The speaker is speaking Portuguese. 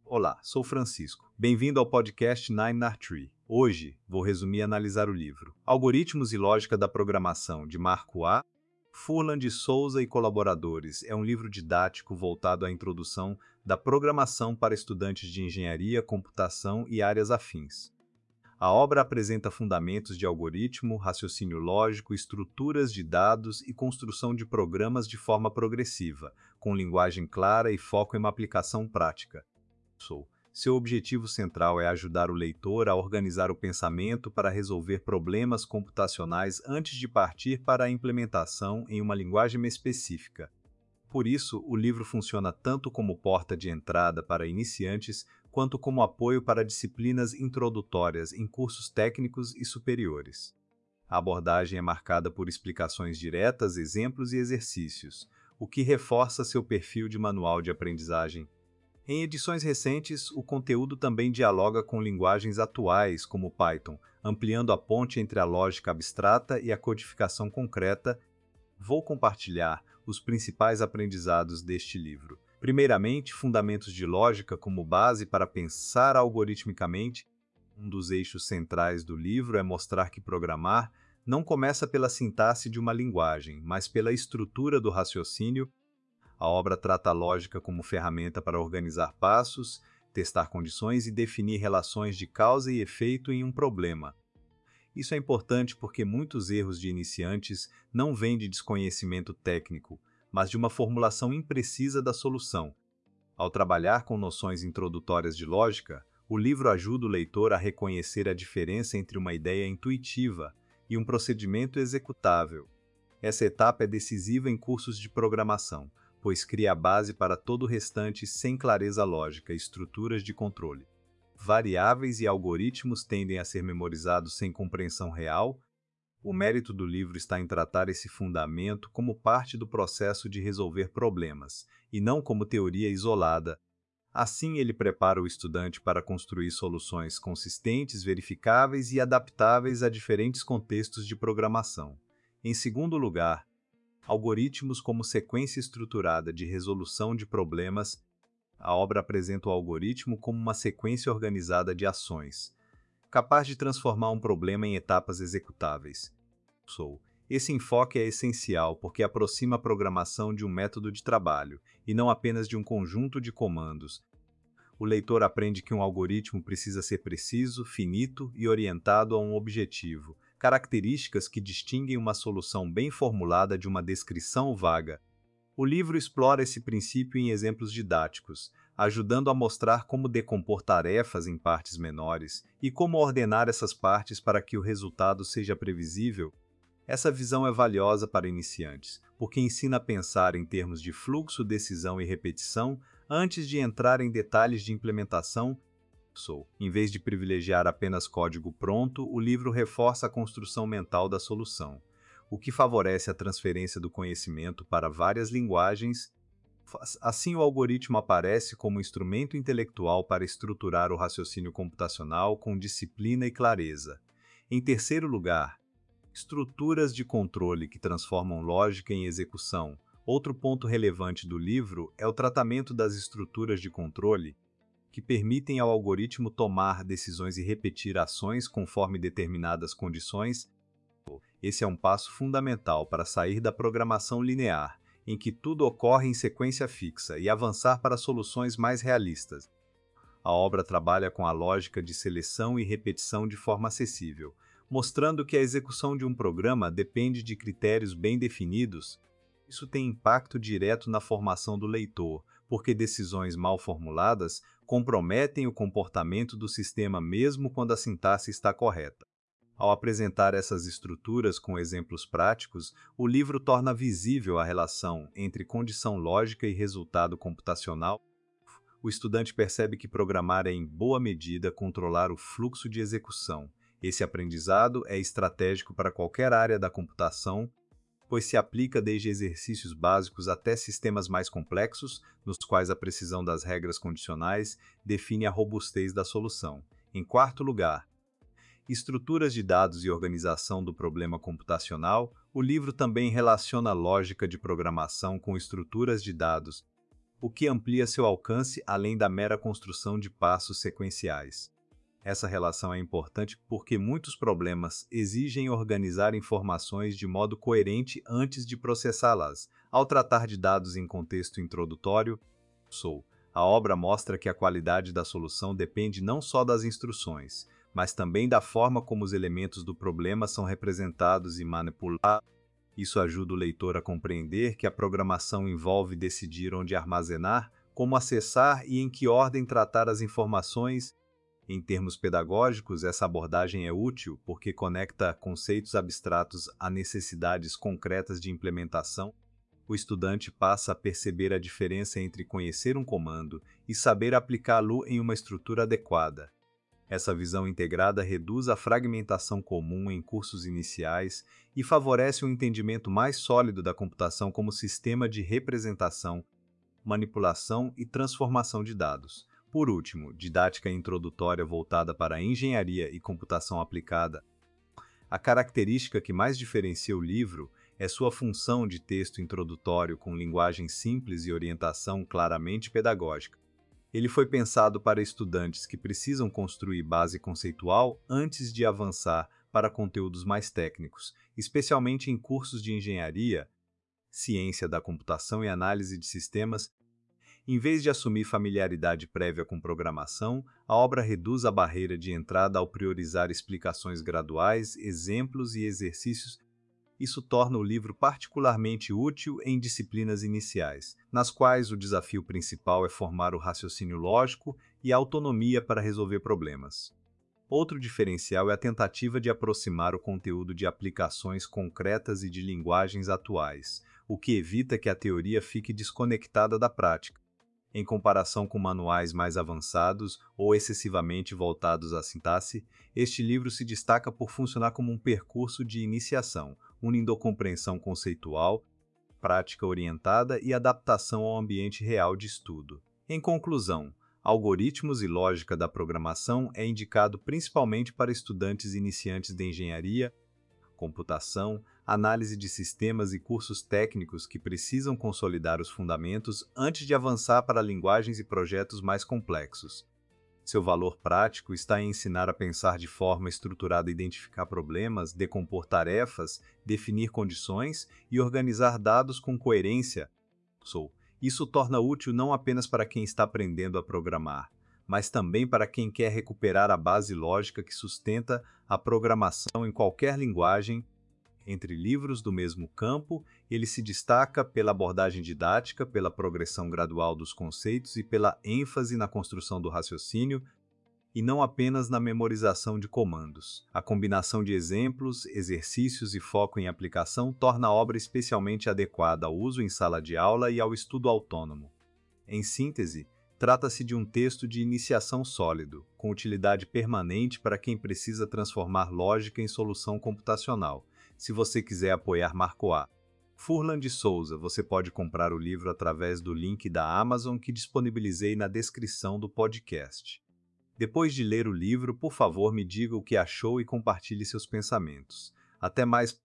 Olá, sou Francisco. Bem-vindo ao podcast Nine Tree. Hoje vou resumir e analisar o livro Algoritmos e Lógica da Programação, de Marco A. Furlan de Souza e colaboradores. É um livro didático voltado à introdução da programação para estudantes de engenharia, computação e áreas afins. A obra apresenta fundamentos de algoritmo, raciocínio lógico, estruturas de dados e construção de programas de forma progressiva, com linguagem clara e foco em uma aplicação prática. Seu objetivo central é ajudar o leitor a organizar o pensamento para resolver problemas computacionais antes de partir para a implementação em uma linguagem específica. Por isso, o livro funciona tanto como porta de entrada para iniciantes, quanto como apoio para disciplinas introdutórias em cursos técnicos e superiores. A abordagem é marcada por explicações diretas, exemplos e exercícios, o que reforça seu perfil de manual de aprendizagem. Em edições recentes, o conteúdo também dialoga com linguagens atuais, como Python, ampliando a ponte entre a lógica abstrata e a codificação concreta. Vou compartilhar os principais aprendizados deste livro. Primeiramente, fundamentos de lógica como base para pensar algoritmicamente. Um dos eixos centrais do livro é mostrar que programar não começa pela sintaxe de uma linguagem, mas pela estrutura do raciocínio. A obra trata a lógica como ferramenta para organizar passos, testar condições e definir relações de causa e efeito em um problema. Isso é importante porque muitos erros de iniciantes não vêm de desconhecimento técnico, mas de uma formulação imprecisa da solução. Ao trabalhar com noções introdutórias de lógica, o livro ajuda o leitor a reconhecer a diferença entre uma ideia intuitiva e um procedimento executável. Essa etapa é decisiva em cursos de programação, pois cria a base para todo o restante sem clareza lógica e estruturas de controle. Variáveis e algoritmos tendem a ser memorizados sem compreensão real. O mérito do livro está em tratar esse fundamento como parte do processo de resolver problemas, e não como teoria isolada. Assim, ele prepara o estudante para construir soluções consistentes, verificáveis e adaptáveis a diferentes contextos de programação. Em segundo lugar, algoritmos como sequência estruturada de resolução de problemas. A obra apresenta o algoritmo como uma sequência organizada de ações, capaz de transformar um problema em etapas executáveis. Esse enfoque é essencial porque aproxima a programação de um método de trabalho, e não apenas de um conjunto de comandos. O leitor aprende que um algoritmo precisa ser preciso, finito e orientado a um objetivo, características que distinguem uma solução bem formulada de uma descrição vaga. O livro explora esse princípio em exemplos didáticos, ajudando a mostrar como decompor tarefas em partes menores e como ordenar essas partes para que o resultado seja previsível. Essa visão é valiosa para iniciantes, porque ensina a pensar em termos de fluxo, decisão e repetição antes de entrar em detalhes de implementação. Em vez de privilegiar apenas código pronto, o livro reforça a construção mental da solução, o que favorece a transferência do conhecimento para várias linguagens. Assim, o algoritmo aparece como instrumento intelectual para estruturar o raciocínio computacional com disciplina e clareza. Em terceiro lugar, estruturas de controle que transformam lógica em execução. Outro ponto relevante do livro é o tratamento das estruturas de controle, que permitem ao algoritmo tomar decisões e repetir ações conforme determinadas condições. Esse é um passo fundamental para sair da programação linear, em que tudo ocorre em sequência fixa, e avançar para soluções mais realistas. A obra trabalha com a lógica de seleção e repetição de forma acessível, mostrando que a execução de um programa depende de critérios bem definidos. Isso tem impacto direto na formação do leitor, porque decisões mal formuladas comprometem o comportamento do sistema mesmo quando a sintaxe está correta. Ao apresentar essas estruturas com exemplos práticos, o livro torna visível a relação entre condição lógica e resultado computacional. O estudante percebe que programar é, em boa medida, controlar o fluxo de execução. Esse aprendizado é estratégico para qualquer área da computação, pois se aplica desde exercícios básicos até sistemas mais complexos, nos quais a precisão das regras condicionais define a robustez da solução. Em quarto lugar, estruturas de dados e organização do problema computacional. O livro também relaciona a lógica de programação com estruturas de dados. o que amplia seu alcance além da mera construção de passos sequenciais. Essa relação é importante porque muitos problemas exigem organizar informações de modo coerente antes de processá-las. Ao tratar de dados em contexto introdutório, a obra mostra que a qualidade da solução depende não só das instruções, mas também da forma como os elementos do problema são representados e manipulados. Isso ajuda o leitor a compreender que a programação envolve decidir onde armazenar, como acessar e em que ordem tratar as informações. Em termos pedagógicos, essa abordagem é útil porque conecta conceitos abstratos a necessidades concretas de implementação. O estudante passa a perceber a diferença entre conhecer um comando e saber aplicá-lo em uma estrutura adequada. Essa visão integrada reduz a fragmentação comum em cursos iniciais e favorece um entendimento mais sólido da computação como sistema de representação, manipulação e transformação de dados. Por último, didática introdutória voltada para a engenharia e computação aplicada. A característica que mais diferencia o livro é sua função de texto introdutório com linguagem simples e orientação claramente pedagógica. Ele foi pensado para estudantes que precisam construir base conceitual antes de avançar para conteúdos mais técnicos, especialmente em cursos de engenharia, ciência da computação e análise de sistemas. Em vez de assumir familiaridade prévia com programação, a obra reduz a barreira de entrada ao priorizar explicações graduais, exemplos e exercícios. Isso torna o livro particularmente útil em disciplinas iniciais, nas quais o desafio principal é formar o raciocínio lógico e a autonomia para resolver problemas. Outro diferencial é a tentativa de aproximar o conteúdo de aplicações concretas e de linguagens atuais, o que evita que a teoria fique desconectada da prática. Em comparação com manuais mais avançados ou excessivamente voltados à sintaxe, este livro se destaca por funcionar como um percurso de iniciação, unindo compreensão conceitual, prática orientada e adaptação ao ambiente real de estudo. Em conclusão, Algoritmos e Lógica da Programação é indicado principalmente para estudantes iniciantes de engenharia, computação, análise de sistemas e cursos técnicos que precisam consolidar os fundamentos antes de avançar para linguagens e projetos mais complexos. Seu valor prático está em ensinar a pensar de forma estruturada, identificar problemas, decompor tarefas, definir condições e organizar dados com coerência. Isso torna útil não apenas para quem está aprendendo a programar, mas também para quem quer recuperar a base lógica que sustenta a programação em qualquer linguagem. Entre livros do mesmo campo, ele se destaca pela abordagem didática, pela progressão gradual dos conceitos e pela ênfase na construção do raciocínio, e não apenas na memorização de comandos. A combinação de exemplos, exercícios e foco em aplicação torna a obra especialmente adequada ao uso em sala de aula e ao estudo autônomo. Em síntese, trata-se de um texto de iniciação sólido, com utilidade permanente para quem precisa transformar lógica em solução computacional. Se você quiser apoiar Marco A. Furlan de Souza, você pode comprar o livro através do link da Amazon que disponibilizei na descrição do podcast. Depois de ler o livro, por favor, me diga o que achou e compartilhe seus pensamentos. Até mais.